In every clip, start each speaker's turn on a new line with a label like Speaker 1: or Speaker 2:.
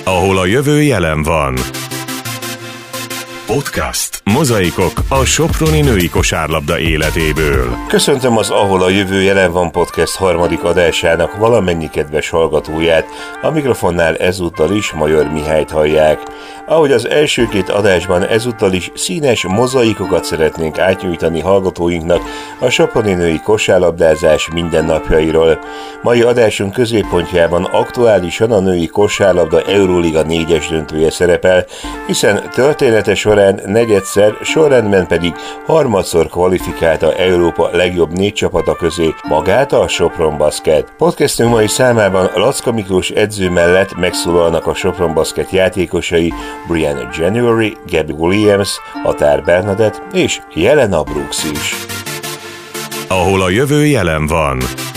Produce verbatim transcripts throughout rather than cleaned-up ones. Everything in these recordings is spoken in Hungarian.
Speaker 1: ahol a jövő jelen van. Podcast. Mozaikok a soproni női kosárlabda életéből.
Speaker 2: Köszöntöm az Ahol a jövő jelen van podcast harmadik adásának valamennyi kedves hallgatóját. A mikrofonnál ezúttal is Major Mihályt hallják. Ahogy az első két adásban, ezúttal is színes mozaikokat szeretnénk átnyújtani hallgatóinknak a soproni női kosárlabdázás mindennapjairól. Mai adásunk középpontjában aktuálisan a női kosárlabda Euróliga négyes döntője szerepel, hiszen története során negyedszer, sorrendben pedig harmadszor kvalifikálta Európa legjobb négy csapata közé magát a Sopron Basket. Podcastünk mai számában Lacka Miklós edző mellett megszólalnak a Sopron Basket játékosai Brian January, Gabby Williams, Határ Bernadett és Jelena Brooks is.
Speaker 1: Ahol a jövő jelen van.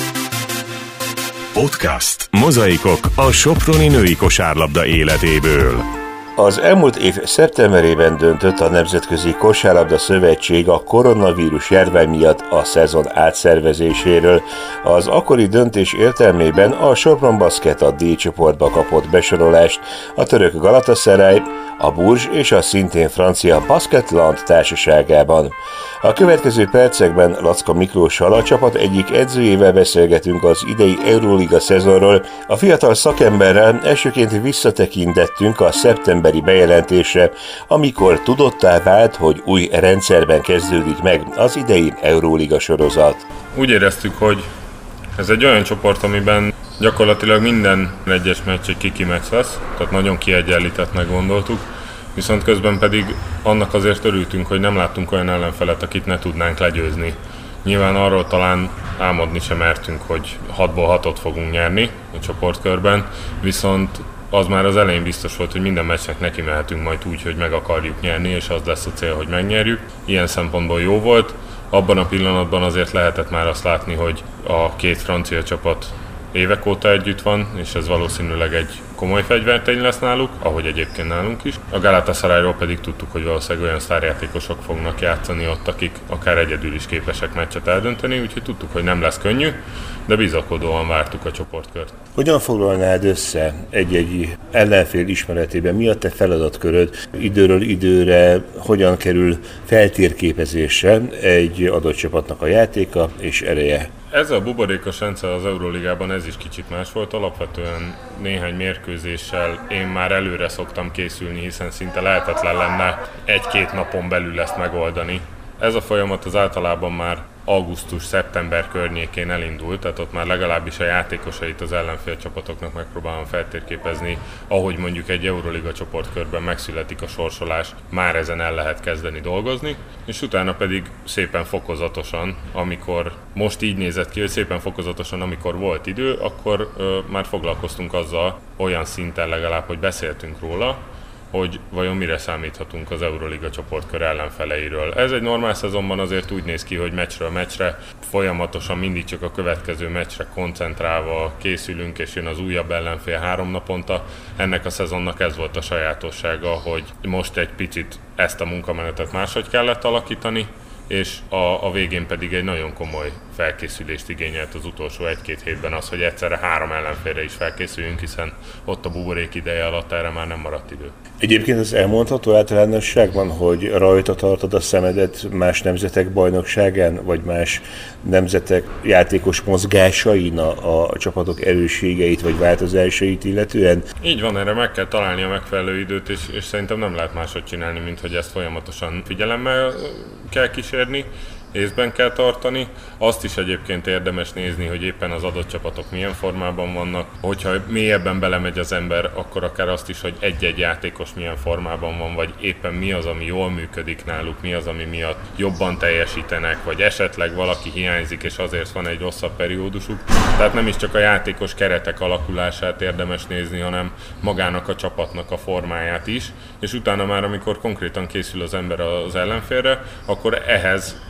Speaker 1: Podcast. Mozaikok a soproni női kosárlabda életéből.
Speaker 2: Az elmúlt év szeptemberében döntött a Nemzetközi Kosárlabda Szövetség a koronavírus járvány miatt a szezon átszervezéséről. Az akkori döntés értelmében a Sopron Basket a D csoportba kapott besorolást a török Galatasaray, a Bourges és a szintén francia Basketland társaságában. A következő percekben Lacka Miklóssal, a csapat egyik edzőjével beszélgetünk az idei Euróliga szezonról. A fiatal szakemberrel elsőként visszatekintettünk a szeptemberi bejelentésre, amikor tudottá vált, hogy új rendszerben kezdődik meg az idei Euróliga sorozat.
Speaker 3: Úgy éreztük, hogy ez egy olyan csoport, amiben gyakorlatilag minden egyes meccs egy kiki meccs lesz, tehát nagyon kiegyenlítettnek gondoltuk, viszont közben pedig annak azért örültünk, hogy nem láttunk olyan ellenfelet, akit ne tudnánk legyőzni. Nyilván arról talán álmodni sem mertünk, hogy hatból hatot fogunk nyerni a csoportkörben, viszont az már az elején biztos volt, hogy minden meccsnek neki mehetünk majd úgy, hogy meg akarjuk nyerni, és az lesz a cél, hogy megnyerjük. Ilyen szempontból jó volt. Abban a pillanatban azért lehetett már azt látni, hogy a két francia csapat évek óta együtt van, és ez valószínűleg egy komoly fegyvertény lesz náluk, ahogy egyébként nálunk is. A Galatasarayról pedig tudtuk, hogy valószínűleg olyan sztárjátékosok fognak játszani ott, akik akár egyedül is képesek meccset eldönteni, úgyhogy tudtuk, hogy nem lesz könnyű, de bizakodóan vártuk a csoportkört.
Speaker 2: Hogyan foglalnád össze egy-egy ellenfél ismeretében? Mi a te feladatköröd? Időről időre hogyan kerül feltérképezésre egy adott csapatnak a játéka és ereje?
Speaker 3: Ez a buborékos rendszer az Euróligában ez is kicsit más volt. Alapvetően néhány mérkőzéssel én már előre szoktam készülni, hiszen szinte lehetetlen lenne egy-két napon belül ezt megoldani. Ez a folyamat az általában már augusztus-szeptember környékén elindult, tehát ott már legalábbis a játékosait az ellenfél csapatoknak megpróbálom feltérképezni, ahogy mondjuk egy Euróliga csoportkörben megszületik a sorsolás, már ezen el lehet kezdeni dolgozni, és utána pedig szépen fokozatosan, amikor most így nézett ki, hogy szépen fokozatosan, amikor volt idő, akkor ö, már foglalkoztunk azzal olyan szinten legalább, hogy beszéltünk róla, hogy vajon mire számíthatunk az Euróliga csoportkör ellenfeleiről. Ez egy normál szezonban azért úgy néz ki, hogy meccsről meccsre folyamatosan mindig csak a következő meccsre koncentrálva készülünk, és jön az újabb ellenfél három naponta. Ennek a szezonnak ez volt a sajátossága, hogy most egy picit ezt a munkamenetet máshogy kellett alakítani, és a, a végén pedig egy nagyon komoly felkészülést igényelt az utolsó egy-két hétben az, hogy egyszerre három ellenfélre is felkészüljünk, hiszen ott a buborék ideje alatt erre már nem maradt idő.
Speaker 2: Egyébként az elmondható általánosságban, hogy rajta tartod a szemedet más nemzetek bajnokságán, vagy más nemzetek játékos mozgásain a, a csapatok erősségeit vagy változásait illetően?
Speaker 3: Így van, erre meg kell találni a megfelelő időt, és, és szerintem nem lehet máshogy csinálni, mint hogy ezt folyamatosan figyelemmel kell kísérni, észben kell tartani. Azt is egyébként érdemes nézni, hogy éppen az adott csapatok milyen formában vannak. Hogyha mélyebben belemegy az ember, akkor akár azt is, hogy egy-egy játékos milyen formában van, vagy éppen mi az, ami jól működik náluk, mi az, ami miatt jobban teljesítenek, vagy esetleg valaki hiányzik, és azért van egy rosszabb periódusuk. Tehát nem is csak a játékos keretek alakulását érdemes nézni, hanem magának a csapatnak a formáját is, és utána már, amikor konkrétan készül az ember az ellenfélre, akkor ehhez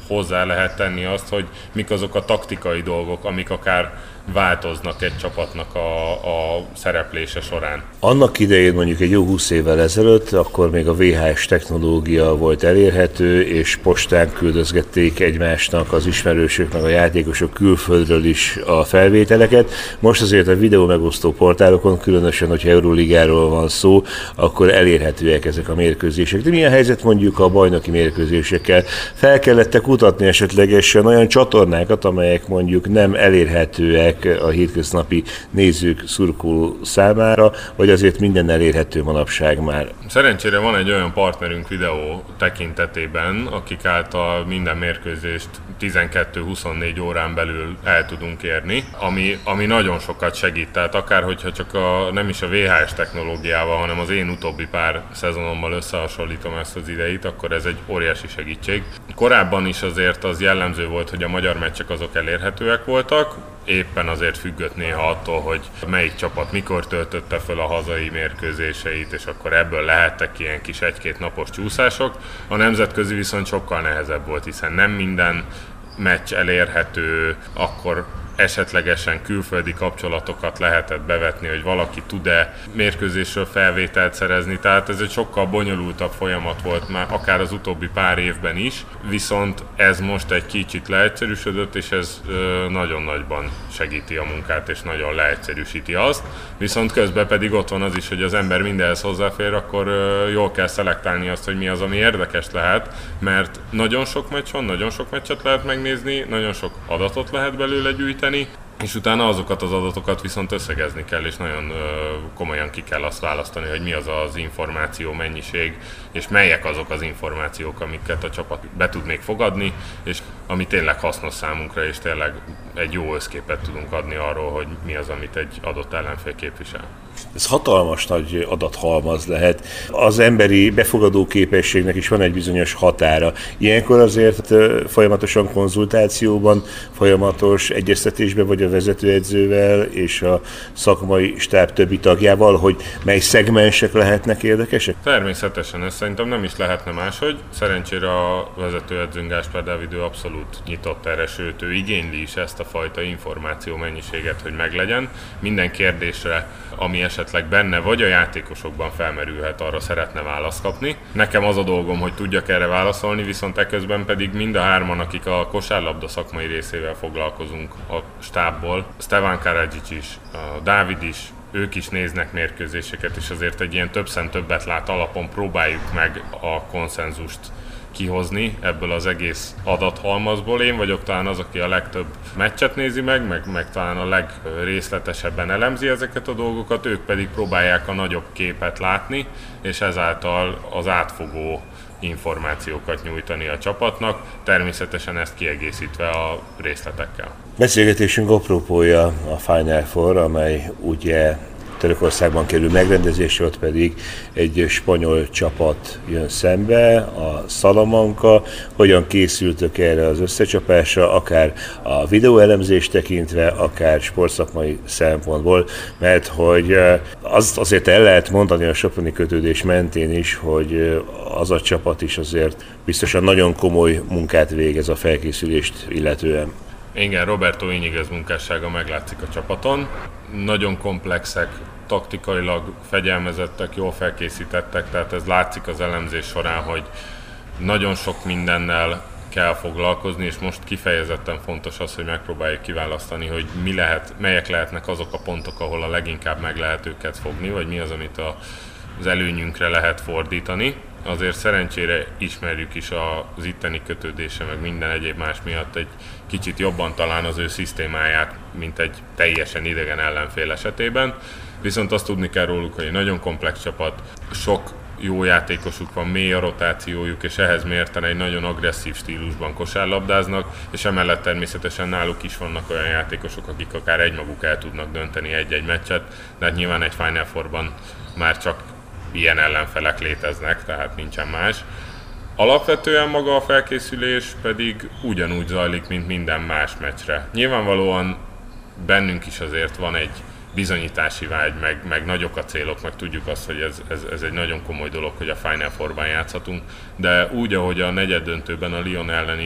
Speaker 3: hozzá lehet tenni azt, hogy mik azok a taktikai dolgok, amik akár változnak egy csapatnak a, a szereplése során.
Speaker 2: Annak idején mondjuk egy jó húsz évvel ezelőtt, akkor még a vé há es technológia volt elérhető, és postán küldözgették egymásnak az ismerősök, meg a játékosok külföldről is a felvételeket. Most azért a videó megosztó portálokon, különösen, hogyha Euroligáról van szó, akkor elérhetőek ezek a mérkőzések. De mi a helyzet mondjuk a bajnoki mérkőzésekkel? Fel kellett kutatni esetlegesen olyan csatornákat, amelyek mondjuk nem elérhetőek a hétköznapi nézők, szurkoló számára, vagy azért minden elérhető manapság már?
Speaker 3: Szerencsére van egy olyan partnerünk videó tekintetében, akik által minden mérkőzést tizenkettő-huszonnégy órán belül el tudunk érni, ami, ami nagyon sokat segít. Tehát akár hogyha csak a, nem is a vé há es technológiával, hanem az én utóbbi pár szezonommal összehasonlítom ezt az ideit, akkor ez egy óriási segítség. Korábban is azért az jellemző volt, hogy a magyar meccsek azok elérhetőek voltak, éppen azért függött néha attól, hogy melyik csapat mikor töltötte föl a hazai mérkőzéseit, és akkor ebből lehettek ilyen kis egy-két napos csúszások. A nemzetközi viszont sokkal nehezebb volt, hiszen nem minden meccs elérhető, akkor esetlegesen külföldi kapcsolatokat lehetett bevetni, hogy valaki tud-e mérkőzésről felvételt szerezni, tehát ez egy sokkal bonyolultabb folyamat volt már akár az utóbbi pár évben is, viszont ez most egy kicsit leegyszerűsödött, és ez ö, nagyon nagyban segíti a munkát, és nagyon leegyszerűsíti azt, viszont közben pedig ott van az is, hogy az ember mindenhez hozzáfér, akkor ö, jól kell szelektálni azt, hogy mi az, ami érdekes lehet, mert nagyon sok meccs van, nagyon sok meccset lehet megnézni, nagyon sok adatot lehet belőle gyűjteni, és utána azokat az adatokat viszont összegezni kell, és nagyon ö, komolyan ki kell azt választani, hogy mi az az információ mennyiség, és melyek azok az információk, amiket a csapat be tud még fogadni, és ami tényleg hasznos számunkra, és tényleg egy jó összképet tudunk adni arról, hogy mi az, amit egy adott ellenfél képvisel.
Speaker 2: Ez hatalmas nagy adathalmaz lehet. Az emberi befogadó képességnek is van egy bizonyos határa. Ilyenkor azért folyamatosan konzultációban, folyamatos egyeztetésben vagy a vezetőedzővel és a szakmai stáb többi tagjával, hogy mely szegmensek lehetnek érdekesek?
Speaker 3: Természetesen, ez szerintem nem is lehetne máshogy. Szerencsére a vezetőedzőnk Gáspár Dávid ő abszolút nyitott erre, sőt ő igényli is ezt a fajta információ mennyiséget, hogy meglegyen. Minden kérdésre, ami esetleg benne vagy a játékosokban felmerülhet, arra szeretne választ kapni. Nekem az a dolgom, hogy tudjak erre válaszolni, viszont eközben pedig mind a hárman, akik a kosárlabda szakmai részével foglalkozunk a stábból, Stevan Karadžić is, a Dávid is, ők is néznek mérkőzéseket, és azért egy ilyen több szem többet lát alapon próbáljuk meg a konszenzust kihozni ebből az egész adathalmazból. Én vagyok talán az, aki a legtöbb meccset nézi meg, meg, meg talán a legrészletesebben elemzi ezeket a dolgokat, ők pedig próbálják a nagyobb képet látni, és ezáltal az átfogó információkat nyújtani a csapatnak, természetesen ezt kiegészítve a részletekkel.
Speaker 2: Beszélgetésünk apropója a Final Four, amely ugye Törökországban kerül megrendezésre, ott pedig egy spanyol csapat jön szembe, a Salamanca. Hogyan készültök erre az összecsapásra, akár a videóelemzést tekintve, akár sportszakmai szempontból, mert hogy azt azért el lehet mondani a soproni kötődés mentén is, hogy az a csapat is azért biztosan nagyon komoly munkát végez a felkészülést illetően.
Speaker 3: Igen, Roberto Íñiguez munkássága meglátszik a csapaton. Nagyon komplexek, taktikailag fegyelmezettek, jól felkészítettek, tehát ez látszik az elemzés során, hogy nagyon sok mindennel kell foglalkozni, és most kifejezetten fontos az, hogy megpróbáljuk kiválasztani, hogy mi lehet, melyek lehetnek azok a pontok, ahol a leginkább meg lehet őket fogni, vagy mi az, amit az előnyünkre lehet fordítani. Azért szerencsére ismerjük is az itteni kötődése, meg minden egyéb más miatt egy kicsit jobban talán az ő szisztémáját, mint egy teljesen idegen ellenfél esetében. Viszont azt tudni kell róluk, hogy egy nagyon komplex csapat, sok jó játékosuk van, mély a rotációjuk, és ehhez mérten egy nagyon agresszív stílusban kosárlabdáznak, és emellett természetesen náluk is vannak olyan játékosok, akik akár egymaguk el tudnak dönteni egy-egy meccset, de hát nyilván egy Final Fourban már csak ilyen ellenfelek léteznek, tehát nincsen más. Alapvetően maga a felkészülés pedig ugyanúgy zajlik, mint minden más meccsre. Nyilvánvalóan bennünk is azért van egy bizonyítási vágy, meg, meg nagyok a célok, meg tudjuk azt, hogy ez, ez, ez egy nagyon komoly dolog, hogy a Final Fourban játszhatunk, de úgy, ahogy a negyeddöntőben a Lyon ellen is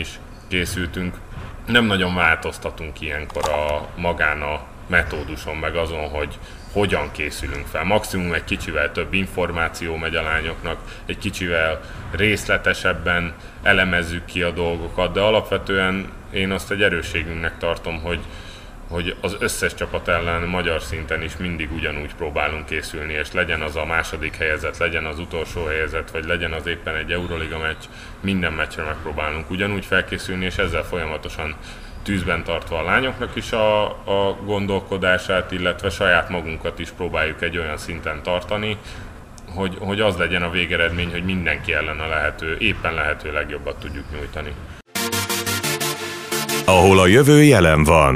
Speaker 3: készültünk. Nem nagyon változtatunk ilyenkor a magán a metóduson, meg azon, hogy hogyan készülünk fel. Maximum egy kicsivel több információ megy a lányoknak, egy kicsivel részletesebben elemezzük ki a dolgokat, de alapvetően én azt egy erősségünknek tartom, hogy, hogy az összes csapat ellen magyar szinten is mindig ugyanúgy próbálunk készülni, és legyen az a második helyezett, legyen az utolsó helyezett, vagy legyen az éppen egy Euroliga meccs, minden meccsre megpróbálunk ugyanúgy felkészülni, és ezzel folyamatosan tűzben tartva a lányoknak is a, a gondolkodását, illetve saját magunkat is próbáljuk egy olyan szinten tartani, hogy, hogy az legyen a végeredmény, hogy mindenki ellen a lehető, éppen lehető legjobbat tudjuk nyújtani.
Speaker 1: Ahol a jövő jelen van.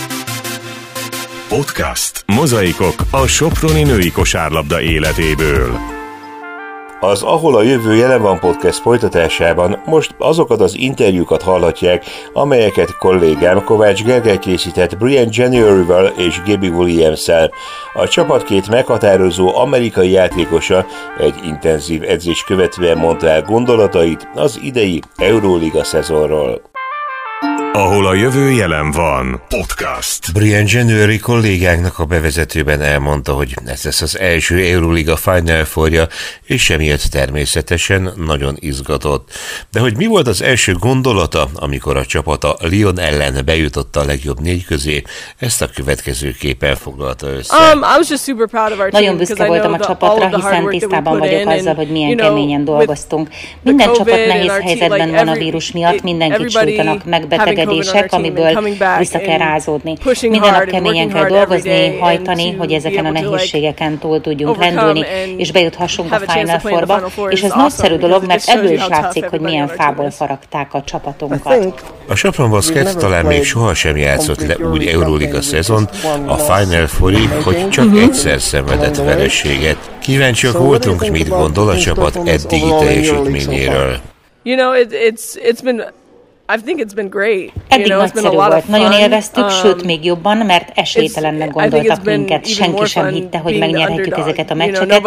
Speaker 1: Podcast. Mozaikok a soproni női kosárlabda életéből.
Speaker 2: Az Ahol a jövő jelen van podcast folytatásában most azokat az interjúkat hallhatják, amelyeket kollégám Kovács Gergely készített Brian January-val és Gabby Williams-szel. A csapat két meghatározó amerikai játékosa egy intenzív edzés követően mondta el gondolatait az idei Euróliga szezonról.
Speaker 1: Ahol a jövő jelen van. Podcast.
Speaker 2: Brian January kollégánknak a bevezetőben elmondta, hogy ez lesz az első Euroliga Final Fourja, és emiatt természetesen nagyon izgatott. De hogy mi volt az első gondolata, amikor a csapat a Lyon ellen bejutott a legjobb négy közé, ezt a következőképpen foglalta össze.
Speaker 4: Um, I was just super proud of our
Speaker 5: Nagyon büszke voltam a csapatra, hiszen tisztában vagyok azzal, hogy milyen keményen dolgoztunk. Minden csapat nehéz helyzetben van a vírus miatt, mindenkit sújtanak megbetegedések, amiből vissza kell rázódni. Minden nap keményen kell dolgozni, hajtani, hogy ezeken a nehézségeken túl tudjunk lendülni, és bejuthassunk a Final Fourba, és ez nagyszerű dolog, mert ebből is látszik, hogy milyen fából faragták a csapatunkat.
Speaker 2: A Sopron Basket talán még sohasem játszott le úgy Euróliga szezont a Final Fourig, hogy csak egyszer szenvedett vereséget. Kíváncsiak voltunk, mit gondol a csapat eddigi teljesítményéről.
Speaker 4: You know, it, it's it's been I think it's been great.
Speaker 5: Eddig
Speaker 4: you know,
Speaker 5: nagyszerű volt, nagyon élveztük, um, sőt még jobban, mert esélytelennek gondoltak minket, senki sem hitte, hogy megnyerhetjük ezeket a meccseket.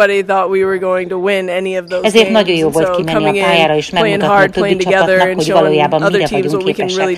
Speaker 5: Ezért nagyon jó volt kimenni a pályára és megmutatni a többi csapatnak, hogy valójában mire vagyunk képesek.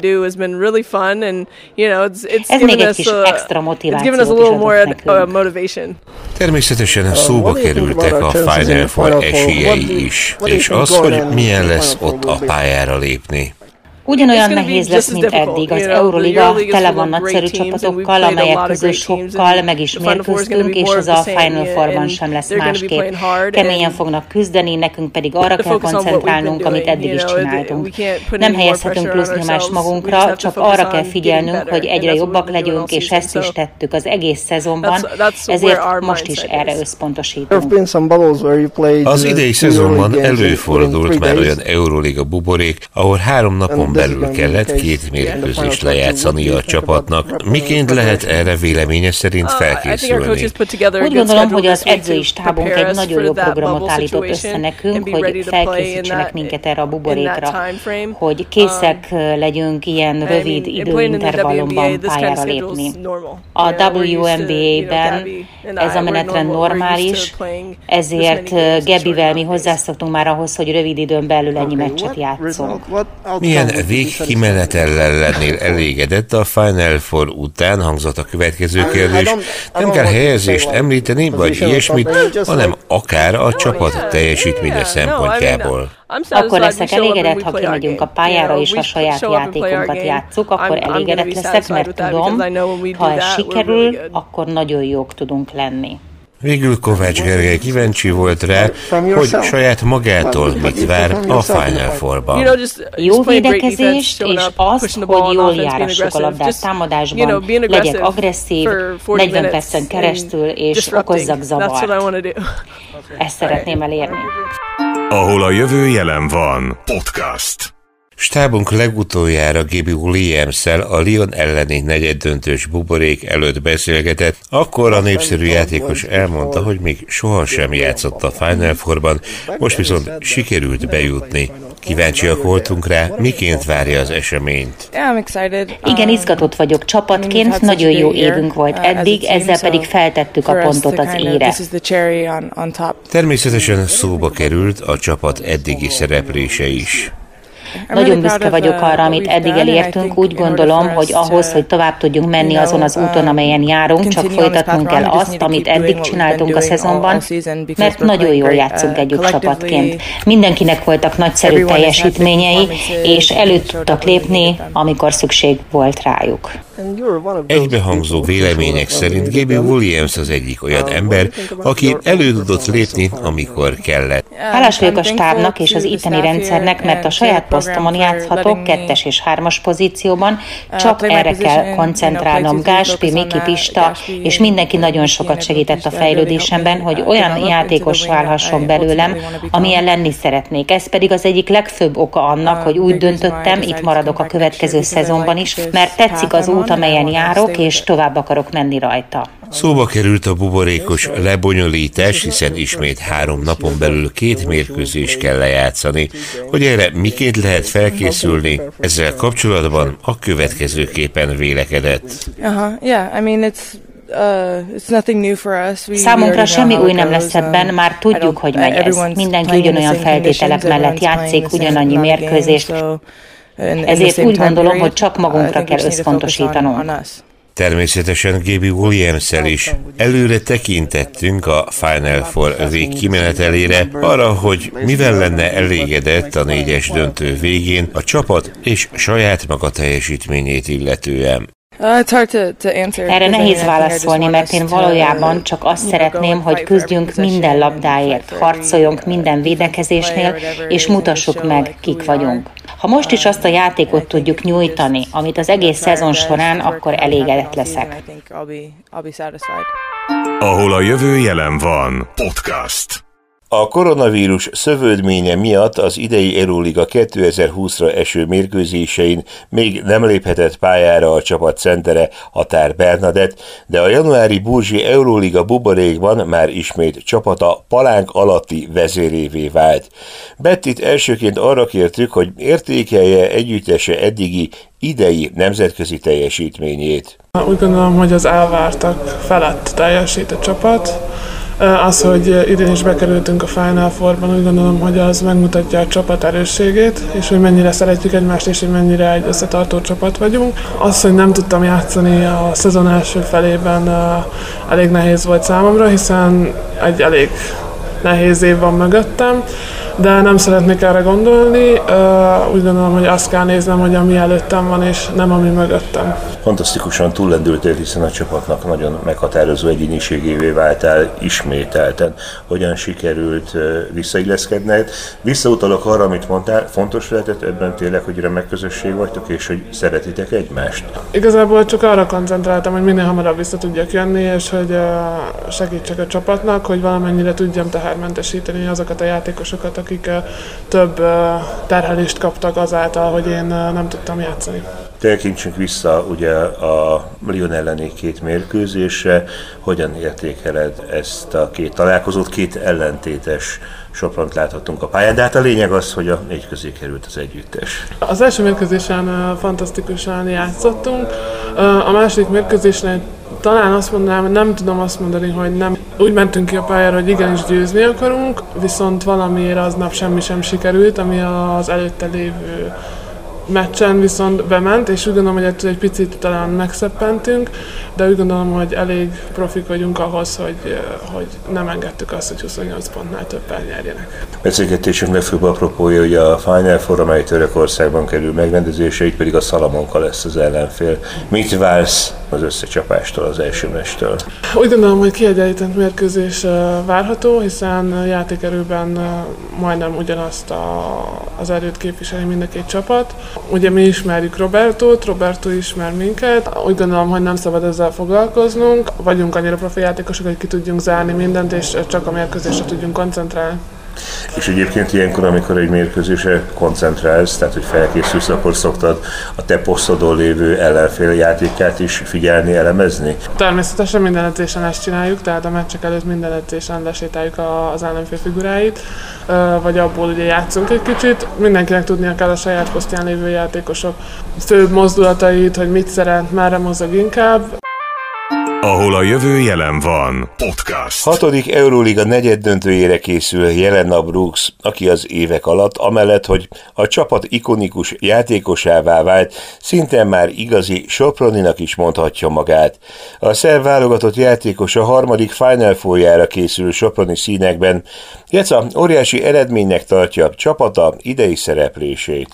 Speaker 5: Ez még egy kis extra motivációt is adott nekünk.
Speaker 2: Természetesen szóba kerültek a Final Four esélyei is, és az, hogy milyen lesz ott a pályára lépni.
Speaker 5: Ugyanolyan nehéz lesz, mint eddig. Az Euroliga tele van nagyszerű csapatokkal, amelyek közül sokkal meg is mérkőztünk, és ez a Final Fourban sem lesz másképp. Keményen fognak küzdeni, nekünk pedig arra kell koncentrálnunk, amit eddig is csináltunk. Nem helyezhetünk plusz nyomást magunkra, csak arra kell figyelnünk, hogy egyre jobbak legyünk, és ezt is tettük az egész szezonban, ezért most is erre összpontosítunk.
Speaker 2: Az idei szezonban előfordult már olyan Euroliga buborék, ahol három napon belül kellett két mérkőzést lejátszani a csapatnak. Miként lehet erre véleménye szerint felkészülni?
Speaker 5: Úgy gondolom, hogy az edzői stábunk egy nagyon jó programot állított össze nekünk, hogy felkészítsenek minket erre a buborékra, hogy készek legyünk ilyen rövid időintervallumban pályára lépni. A dupla vé en bé á-ben ez a menetrend normális, ezért Gabivel mi hozzászoktunk már ahhoz, hogy rövid időn belül ennyi meccset játszunk.
Speaker 2: Milyen végkimenetellel lennél elégedett a Final Four után, hangzott a következő kérdés. Nem kell helyezést említeni, vagy ilyesmit, hanem akár a csapat teljesítménye szempontjából.
Speaker 5: Akkor leszek elégedett, ha kimegyünk a pályára és a saját játékunkat játsszuk, akkor elégedett leszek, mert tudom, ha ez sikerül, akkor nagyon jók tudunk lenni.
Speaker 2: Végül Kovács Gergely kíváncsi volt rá, hogy saját magától mit vár a Final Fourban.
Speaker 5: Jó védekezést, és azt, hogy jól járassuk a labdát támadásban, legyek agresszív, negyven percen keresztül, és okozzak zavart. Ezt szeretném elérni.
Speaker 1: Ahol a jövő jelen van. Podcast.
Speaker 2: Stábunk legutoljára Gabby Williams-szel a Lyon elleni negyeddöntős buborék előtt beszélgetett, akkor a népszerű játékos elmondta, hogy még sohasem játszott a Final Fourban, most viszont sikerült bejutni. Kíváncsiak voltunk rá, miként várja az eseményt.
Speaker 5: Igen, izgatott vagyok csapatként, nagyon jó évünk volt eddig, ezzel pedig feltettük a pontot az ére.
Speaker 2: Természetesen szóba került a csapat eddigi szereplése is.
Speaker 5: Nagyon büszke vagyok arra, amit eddig elértünk. Úgy gondolom, hogy ahhoz, hogy tovább tudjunk menni azon az úton, amelyen járunk, csak folytatnunk kell azt, amit eddig csináltunk a szezonban, mert nagyon jól játszunk együtt csapatként. Mindenkinek voltak nagyszerű teljesítményei, és elő tudtak lépni, amikor szükség volt rájuk.
Speaker 2: Egybehangzó vélemények szerint Gabby Williams az egyik olyan ember, aki elő tudott lépni, amikor kellett.
Speaker 5: Hálás vagyok a stábnak és az itteni rendszernek, mert a saját posztomon játszhatok kettes és hármas pozícióban, csak erre kell koncentrálnom. Gáspi, Miki, Pista, és mindenki nagyon sokat segített a fejlődésemben, hogy olyan játékos válhasson belőlem, amilyen lenni szeretnék. Ez pedig az egyik legfőbb oka annak, hogy úgy döntöttem, itt maradok a következő szezonban is, mert tetszik az út, amelyen járok, és tovább akarok menni rajta.
Speaker 2: Szóba került a buborékos lebonyolítás, hiszen ismét három napon belül két mérkőzést kell lejátszani. Hogy erre miként lehet felkészülni, ezzel kapcsolatban a következőképpen vélekedett.
Speaker 4: Uh-huh. Yeah, I mean it's Uh, it's nothing new for us. We
Speaker 5: Számunkra semmi új nem lesz ebben, már tudjuk, hogy megy ez. Mindenki ugyanolyan feltételek mellett játszik, ugyanannyi mérkőzést, ezért úgy gondolom, hogy csak magunkra kell összpontosítanunk.
Speaker 2: Természetesen Gabby Williams-szel is előre tekintettünk a Final Four vég kimenetelére, arra, hogy mivel lenne elégedett a négyes döntő végén a csapat és saját maga teljesítményét illetően.
Speaker 5: Erre nehéz válaszolni, mert én valójában csak azt szeretném, hogy küzdjünk minden labdáért, harcoljunk minden védekezésnél, és mutassuk meg, kik vagyunk. Ha most is azt a játékot tudjuk nyújtani, amit az egész szezon során, akkor elégedett leszek.
Speaker 1: Ahol a jövő jelen van. Podcast.
Speaker 2: A koronavírus szövődménye miatt az idei Euroliga kétezer-húszra eső mérkőzésein még nem léphetett pályára a csapat centere Határ Bernadett, de a januári Burzsi Euroliga buborékban már ismét csapata palánk alatti vezérévé vált. Bettit elsőként arra kértük, hogy értékelje együttese eddigi idei nemzetközi teljesítményét.
Speaker 6: Úgy gondolom, hogy az elvártak felett teljesít a csapat. Az, hogy idén is bekerültünk a Final Fourban, úgy gondolom, hogy az megmutatja a csapat erősségét, és hogy mennyire szeretjük egymást, és hogy mennyire egy összetartó csapat vagyunk. Az, hogy nem tudtam játszani a szezon első felében, elég nehéz volt számomra, hiszen egy elég nehéz év van mögöttem, de nem szeretnék erre gondolni. Úgy gondolom, hogy azt kell néznem, hogy ami előttem van, és nem ami mögöttem.
Speaker 2: Fantasztikusan túllendültél, hiszen a csapatnak nagyon meghatározó egyéniségévé váltál ismételten. Hogyan sikerült visszailleszkedned? Visszautalok arra, amit mondtál, fontos lehetett ebben tényleg, hogy remek közösség vagytok, és hogy szeretitek egymást?
Speaker 6: Igazából csak arra koncentráltam, hogy minél hamarabb vissza tudjak jönni, és hogy segítsek a csapatnak, hogy valamennyire tudjam tehermentesíteni azokat a játékosokat, akik több terhelést kaptak azáltal, hogy én nem tudtam játszani.
Speaker 2: Tekintsünk vissza ugye a Lyon elleni két mérkőzésre. Hogyan értékeled ezt a két találkozót? Két ellentétes Sopront láthattunk a pályán, de hát a lényeg az, hogy a négy közé került az együttes.
Speaker 6: Az első mérkőzésen fantasztikusan játszottunk, a második mérkőzésen talán azt mondanám, nem tudom azt mondani, hogy nem. Úgy mentünk ki a pályára, hogy igenis győzni akarunk, viszont valamiért aznap semmi sem sikerült, ami az előtte lévő meccsen viszont bement, és úgy gondolom, hogy ettől egy picit talán megszeppentünk, de úgy gondolom, hogy elég profik vagyunk ahhoz, hogy, hogy nem engedtük azt, hogy huszonnyolc pontnál többen nyerjenek.
Speaker 2: Beszélgetésünk legfőbb apropója, hogy a Final Four, amely Törökországban kerül megrendezésre, itt pedig a Szalamonka lesz az ellenfél. Mit vársz az összecsapástól, az első messtől?
Speaker 6: Úgy gondolom, hogy kiegyenlített mérkőzés várható, hiszen játékerőben majdnem ugyanazt a, az erőt képviseli mind a két csapat. Ugye mi ismerjük Robertót, Roberto ismer minket. Úgy gondolom, hogy nem szabad ezzel foglalkoznunk. Vagyunk annyira profi játékosok, hogy ki tudjunk zárni mindent, és csak a mérkőzésre tudjunk koncentrálni.
Speaker 2: És egyébként ilyenkor, amikor egy mérkőzésre koncentrálsz, tehát hogy felkészülsz, akkor szoktad a te posztodon lévő ellenfél játékát is figyelni, elemezni?
Speaker 6: Természetesen minden edzésen ezt csináljuk, tehát a meccsek előtt minden edzésen lesétáljuk az ellenfél figuráit, vagy abból ugye játszunk egy kicsit. Mindenkinek tudnia kell a saját posztján lévő játékosok főbb mozdulatait, hogy mit szeret, merre mozog inkább.
Speaker 1: ahol a jövő jelen van. Podcast.
Speaker 2: Hatodik Euróliga negyeddöntőjére készül Jelena Brooks, aki az évek alatt, amellett, hogy a csapat ikonikus játékosává vált, szintén már igazi Soproninak is mondhatja magát. A szerb válogatott játékos a harmadik Final Fourjára készül soproni színekben. Jeca óriási eredménynek tartja csapata idei szereplését.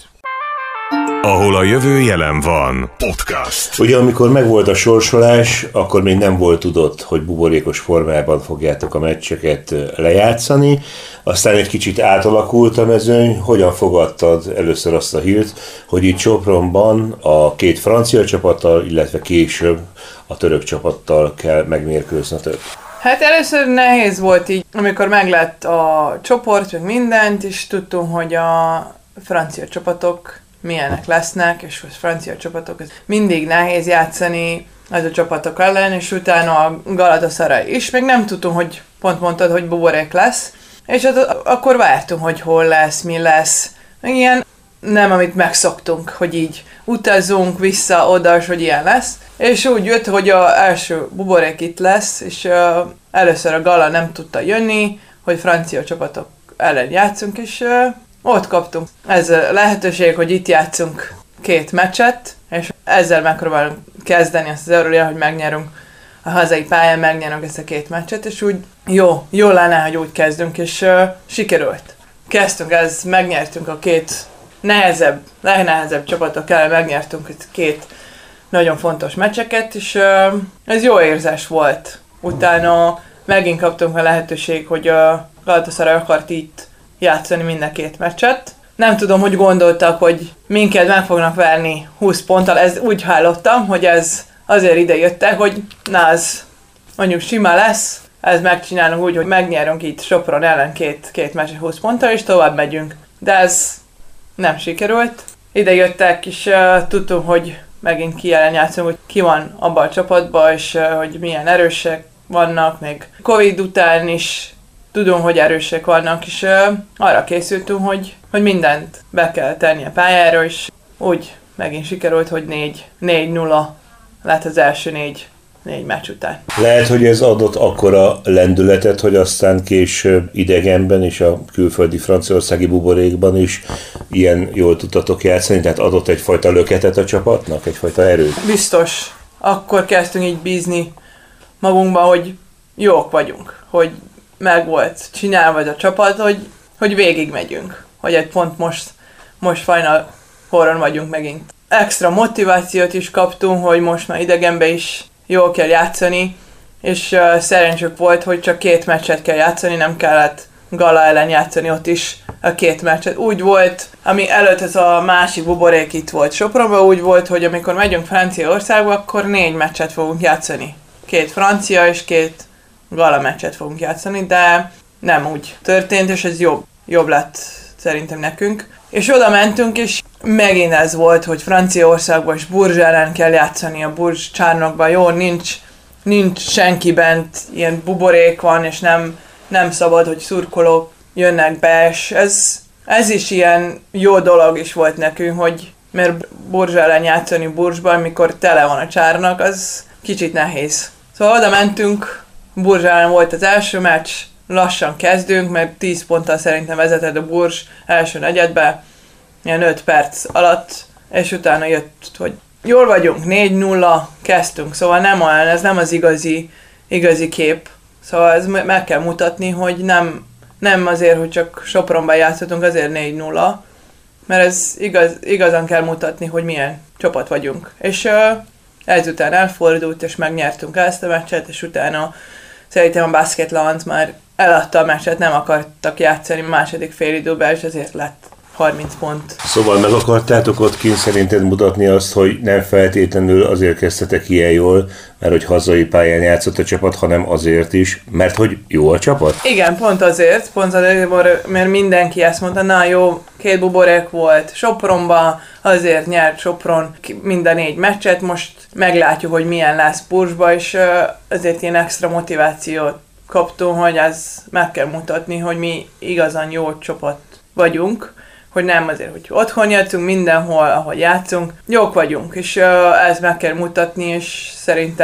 Speaker 1: Ahol a jövő jelen van. Podcast.
Speaker 2: Ugye amikor megvolt a sorsolás, akkor még nem volt tudott, hogy buborékos formában fogjátok a meccseket lejátszani. Aztán egy kicsit átalakult a mezőny. Hogyan fogadtad először azt a hírt, hogy itt Sopronban a két francia csapattal, illetve később a török csapattal kell megmérkőznötök?
Speaker 7: Hát először nehéz volt így, amikor meglett a csoport, meg mindent, és tudtunk, hogy a francia csapatok milyenek lesznek, és a francia csapatok, ez mindig nehéz játszani az a csapatok ellen, és utána a Galatasaray is, még nem tudtunk, hogy pont mondtad, hogy buborék lesz, és az, akkor vártunk, hogy hol lesz, mi lesz, meg ilyen nem, amit megszoktunk, hogy így utazunk vissza oda, és hogy ilyen lesz, és úgy jött, hogy az első buborék itt lesz, és uh, először a Gala nem tudta jönni, hogy francia csapatok ellen játszunk, és uh, ott kaptunk. Ez a lehetőség, hogy itt játszunk két meccset, és ezzel megpróbálunk kezdeni azt az Euróligát, hogy megnyerünk a hazai pályán, megnyerünk ezt a két meccset, és úgy jó, jó lenne, hogy úgy kezdünk, és uh, sikerült. Kezdtünk, ez megnyertünk a két nehezebb, legnehezebb csapatok ellen, megnyertünk két nagyon fontos meccseket, és uh, ez jó érzés volt. Utána megint kaptunk a lehetőség, hogy a Galatasaray akart itt játszani mind a két meccset. Nem tudom, hogy gondoltak, hogy minket meg fognak verni húsz ponttal. Ez úgy hallottam, hogy ez azért ide jöttek, hogy na, ez mondjuk sima lesz, ez megcsinálunk úgy, hogy megnyerünk itt Sopron ellen két, két meccset húsz ponttal, és tovább megyünk. De ez nem sikerült. Ide jöttek, és uh, tudtuk, hogy megint ki ellen játszunk, hogy ki van abban a csapatban, és uh, hogy milyen erősek vannak, még Covid után is tudom, hogy erősek vannak, és uh, arra készültünk, hogy, hogy mindent be kell tenni a pályára, és úgy megint sikerült, hogy négy nulla lett az első négy, négy meccs után.
Speaker 2: Lehet, hogy ez adott akkora lendületet, hogy aztán később idegenben és a külföldi franciaországi buborékban is ilyen jól tudtatok játszani, tehát adott egyfajta löketet a csapatnak, egyfajta erőt?
Speaker 7: Biztos. Akkor kezdtünk így bízni magunkban, hogy jók vagyunk, hogy meg volt csinálva a csapat, hogy, hogy végig megyünk. Hogy egy pont most, most Final Fouron vagyunk megint. Extra motivációt is kaptunk, hogy most már idegenben is jól kell játszani, és uh, szerencsük volt, hogy csak két meccset kell játszani, nem kellett Gala ellen játszani ott is a két meccset. Úgy volt, ami előtt ez a másik buborék itt volt Sopronban, úgy volt, hogy amikor megyünk Franciaországba, akkor négy meccset fogunk játszani. Két francia és két Gala meccset fogunk játszani, de nem úgy történt, és ez jobb, jobb lett szerintem nekünk. És oda mentünk, és megint ez volt, hogy Franciaországban és Bourges ellen kell játszani, a Bourges csarnokban. Jó, nincs, nincs senki bent, ilyen buborék van, és nem, nem szabad, hogy szurkolók jönnek be, és ez, ez is ilyen jó dolog is volt nekünk, hogy mert Bourges ellen játszani Bourgesban, mikor tele van a csarnok, az kicsit nehéz. Szóval oda mentünk, Bourges ellen volt az első meccs, lassan kezdünk, mert tíz ponttal szerintem vezetett a Bourges első negyedbe, ilyen öt perc alatt, és utána jött, hogy jól vagyunk, négy nulla, kezdtünk, szóval nem olyan, ez nem az igazi, igazi kép. Szóval ez meg kell mutatni, hogy nem, nem azért, hogy csak Sopronban játszottunk, azért négy nulla, mert ez igaz, igazán kell mutatni, hogy milyen csapat vagyunk. És uh, ezután elfordult, és megnyertünk ezt a meccset, és utána szerintem a Basketland már eladta a meccset, nem akartak játszani a második félidőben, és ezért lett harminc pont.
Speaker 2: Szóval meg akartátok ott kint szerinted mutatni azt, hogy nem feltétlenül azért kezdtetek ilyen jól, mert hogy hazai pályán játszott a csapat, hanem azért is, mert hogy jó a csapat?
Speaker 7: Igen, pont azért, pont azért, mert mindenki ezt mondta, na jó, két buborék volt Sopronban, azért nyert Sopron minden négy meccset, most meglátjuk, hogy milyen lesz Bourgesba, és azért ilyen extra motivációt kaptunk, hogy ez meg kell mutatni, hogy mi igazán jó csapat vagyunk, hogy nem azért, hogy otthon játszunk, mindenhol, ahol játszunk, jók vagyunk, és uh, ezt meg kell mutatni, és szerintem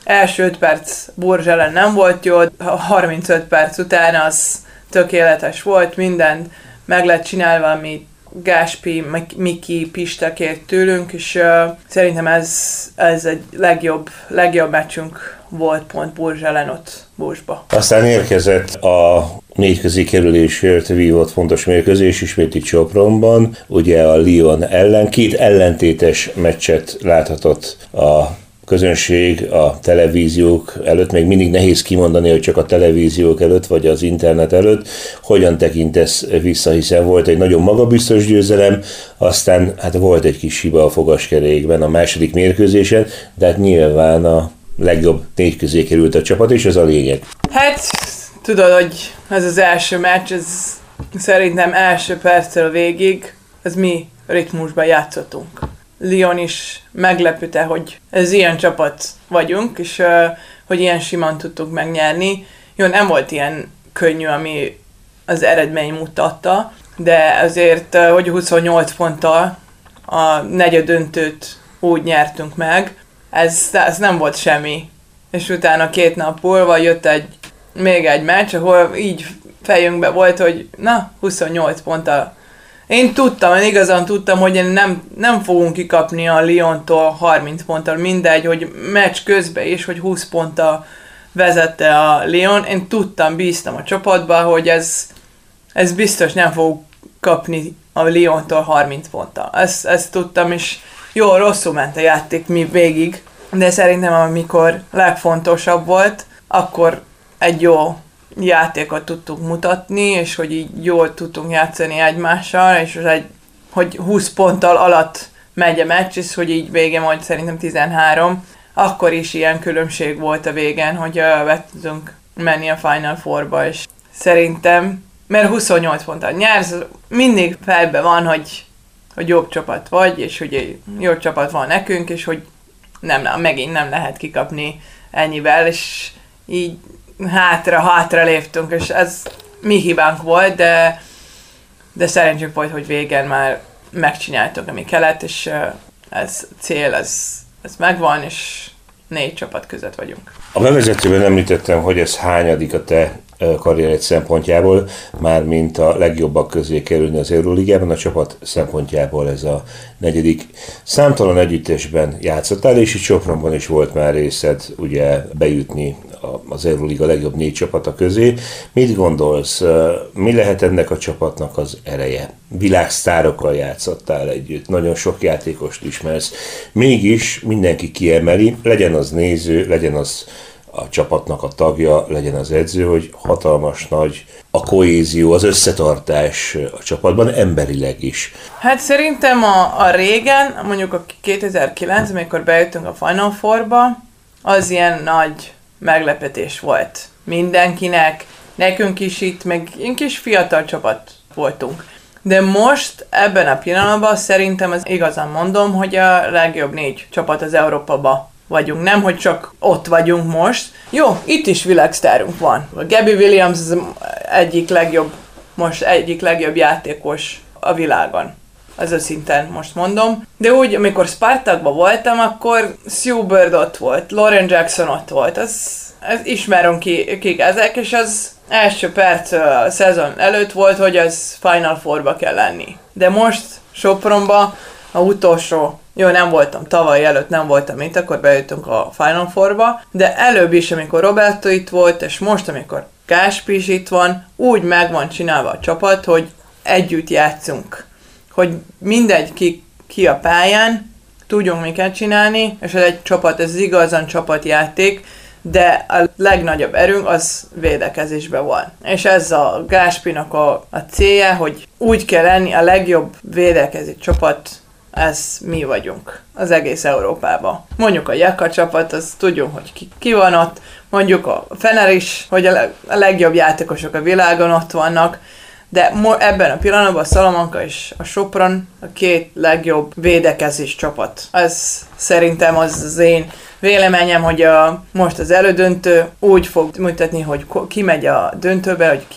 Speaker 7: első öt perc Borzs ellen nem volt jó, harmincöt perc után az tökéletes volt, mindent meg lett csinálva, amit Gáspi, Miki, Pista kért tőlünk, és uh, szerintem ez, ez egy legjobb, legjobb meccsünk volt pont Borzs ellen ott Borsba.
Speaker 2: Aztán érkezett a négy közé kerülésért vívott fontos mérkőzés ismét itt Sopronban, ugye a Lyon ellen. Két ellentétes meccset láthatott a közönség a televíziók előtt, még mindig nehéz kimondani, hogy csak a televíziók előtt, vagy az internet előtt. Hogyan tekintesz vissza, hiszen volt egy nagyon magabiztos győzelem, aztán hát volt egy kis hiba a fogaskerékben a második mérkőzésen, de hát nyilván a legjobb négy közé került a csapat, és ez a lényeg.
Speaker 7: Hát tudod, hogy ez az első meccs, ez szerintem első perctől végig, ez mi ritmusban játszottunk. Lyon is meglepülte, hogy ez ilyen csapat vagyunk, és uh, hogy ilyen simán tudtuk megnyerni. Jó, nem volt ilyen könnyű, ami az eredmény mutatta, de azért, uh, hogy huszonnyolc ponttal a negyedöntőt úgy nyertünk meg, ez, ez nem volt semmi. És utána két nap múlva jött egy, még egy meccs, ahol így fejünkbe volt, hogy na, huszonnyolc ponttal. Én tudtam, én igazán tudtam, hogy én nem, nem fogunk kikapni a Lyontól harminc ponttal, mindegy, hogy meccs közben is, hogy húsz ponttal vezette a Lyon. Én tudtam, bíztam a csapatba, hogy ez, ez biztos nem fog kapni a Lyontól harminc ponttal. Ezt, ezt tudtam, és jó, rosszul ment a játék mi végig, de szerintem amikor legfontosabb volt, akkor egy jó játékot tudtunk mutatni, és hogy így jól tudtunk játszani egymással, és egy, hogy húsz ponttal alatt megy a meccs, és hogy így vége majd szerintem tizenhárom, akkor is ilyen különbség volt a végén, hogy uh, tudtunk menni a Final Fourba, és szerintem, mert huszonnyolc ponttal nyersz, mindig fejben van, hogy, hogy jobb csapat vagy, és hogy jobb csapat van nekünk, és hogy nem, nem, megint nem lehet kikapni ennyivel, és így hátra-hátra léptünk, és ez mi hibánk volt, de, de szerencsünk volt, hogy végén már megcsináltuk, ami kellett, és ez cél, ez, ez megvan, és négy csapat között vagyunk.
Speaker 2: A bevezetőben említettem, hogy ez hányadik a te karriered szempontjából, mármint a legjobbak közé kerülni az Euróligában, a csapat szempontjából ez a negyedik. Számtalan együttesben játszottál, és itt Sopronban is volt már részed ugye bejutni az Euróliga legjobb négy csapata közé. Mit gondolsz, mi lehet ennek a csapatnak az ereje? Világsztárokkal játszottál együtt, nagyon sok játékost ismersz, mégis mindenki kiemeli, legyen az néző, legyen az a csapatnak a tagja, legyen az edző, hogy hatalmas nagy a kohézió, az összetartás a csapatban, emberileg is.
Speaker 7: Hát szerintem a, a régen, mondjuk a kétezer-kilenc, amikor bejöttünk a Final Fourba, az ilyen nagy meglepetés volt mindenkinek, nekünk is itt, meg én kis fiatal csapat voltunk. De most ebben a pillanatban szerintem az igazán mondom, hogy a legjobb négy csapat az Európában vagyunk, nem, hogy csak ott vagyunk most. Jó, itt is világsztárunk van. A Gabby Williams az egyik legjobb, most egyik legjobb játékos a világon. Ez a szinten most mondom. De úgy, amikor Spartakban voltam, akkor Sue Bird ott volt, Lauren Jackson ott volt. Ez, ez ismerünk ki, kik ezek, és az első perc a szezon előtt volt, hogy az Final Fourba kell lenni. De most Sopronba a utolsó, jó, nem voltam, tavaly előtt nem voltam itt, akkor bejöttünk a Final Fourba, de előbb is, amikor Roberto itt volt, és most, amikor Gáspi is itt van, úgy meg van csinálva a csapat, hogy együtt játszunk. Hogy mindegy ki, ki a pályán, tudjunk miket csinálni, és ez egy csapat, ez igazán csapatjáték, de a legnagyobb erőnk az védekezésben van. És ez a Gáspinak a, a célja, hogy úgy kell lenni a legjobb védekező csapat, ez mi vagyunk az egész Európában. Mondjuk a Jaka csapat, az tudjuk, hogy ki, ki van ott, mondjuk a Fener is, hogy a, leg, a legjobb játékosok a világon ott vannak, de mo- ebben a pillanatban a Salamanca és a Sopron a két legjobb védekezés csapat. Ez szerintem az az én véleményem, hogy a, most az elődöntő úgy fog mutatni, hogy ki megy a döntőbe, hogy ki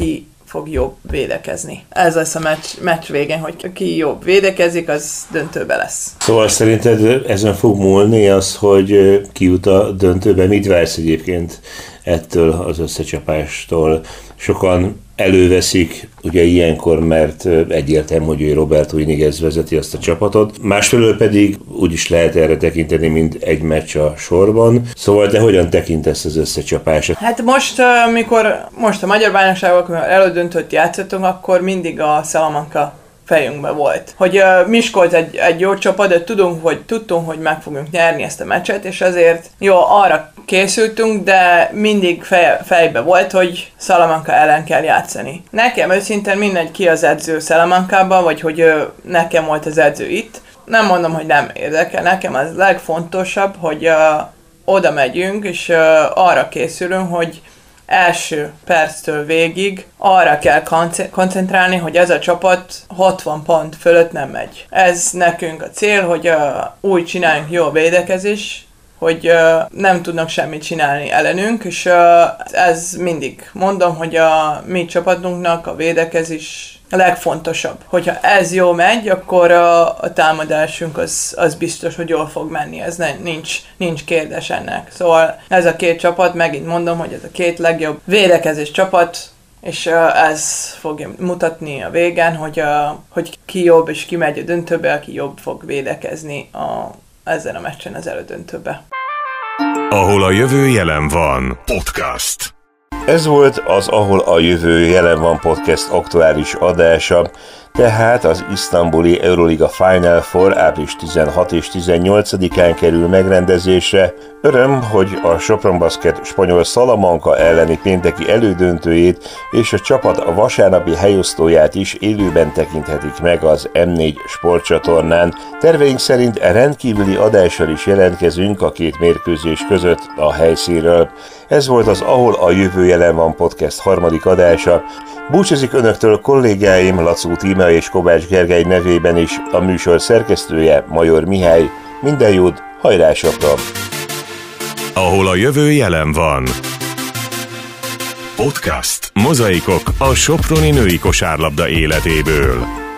Speaker 7: fog jobb védekezni. Ez lesz a meccs, meccs végén, hogy ki jobb védekezik, az döntőbe lesz.
Speaker 2: Szóval szerinted ezen fog múlni az, hogy ki jut a döntőbe? Mit vársz egyébként ettől az összecsapástól? Sokan előveszik ugye ilyenkor, mert egyértelmű, hogy Roberto Íñiguez vezeti azt a csapatot. Másfelől pedig úgy is lehet erre tekinteni, mint egy meccs a sorban. Szóval te hogyan tekintesz az összecsapásra?
Speaker 7: Hát most, mikor most a magyar bajnokságban, amikor elődöntőt játszottunk, akkor mindig a Salamanca fejünkben volt. Hogy uh, Miskolc egy, egy jó csapat, de tudunk, hogy, tudtunk, hogy meg fogunk nyerni ezt a meccset, és ezért jó, arra készültünk, de mindig fej, fejbe volt, hogy Salamanca ellen kell játszani. Nekem őszintén mindegy, ki az edző Salamancában, vagy hogy uh, nekem volt az edző itt. Nem mondom, hogy nem érdekel, nekem az legfontosabb, hogy uh, oda megyünk, és uh, arra készülünk, hogy első perctől végig arra kell koncentrálni, hogy ez a csapat hatvan pont fölött nem megy. Ez nekünk a cél, hogy uh, úgy csináljunk jó védekezés, hogy uh, nem tudnak semmit csinálni ellenünk, és uh, ez mindig mondom, hogy a mi csapatunknak a védekezés a legfontosabb. Hogyha ez jó megy, akkor a, a támadásunk az, az biztos, hogy jól fog menni. Ez ne, nincs, nincs kérdés ennek. Szóval ez a két csapat, megint mondom, hogy ez a két legjobb védekezés csapat, és uh, ez fogja mutatni a végén, hogy, uh, hogy ki jobb és ki megy a döntőbe, aki jobb fog védekezni a, ezen a meccsen az elődöntőbe.
Speaker 1: Ahol a jövő jelen van. Podcast.
Speaker 2: Ez volt az Ahol a jövő jelen van podcast aktuális adása, tehát az isztambuli Euroliga Final Four április tizenhatodikán és tizennyolcadikán kerül megrendezésre. Öröm, hogy a Sopron Basket spanyol Salamanca elleni pénteki elődöntőjét és a csapat a vasárnapi helyosztóját is élőben tekinthetik meg az em négy sportcsatornán. Terveink szerint rendkívüli adással is jelentkezünk a két mérkőzés között a helyszínről. Ez volt az Ahol a jövő jelen van podcast harmadik adása. Búcsúzik önöktől kollégáim Lacó Tímea és Kovács Gergely nevében is a műsor szerkesztője Major Mihály. Minden jót, hajrá Sopron!
Speaker 1: Ahol a jövő jelen van. Podcast. Mozaikok a soproni női kosárlabda életéből.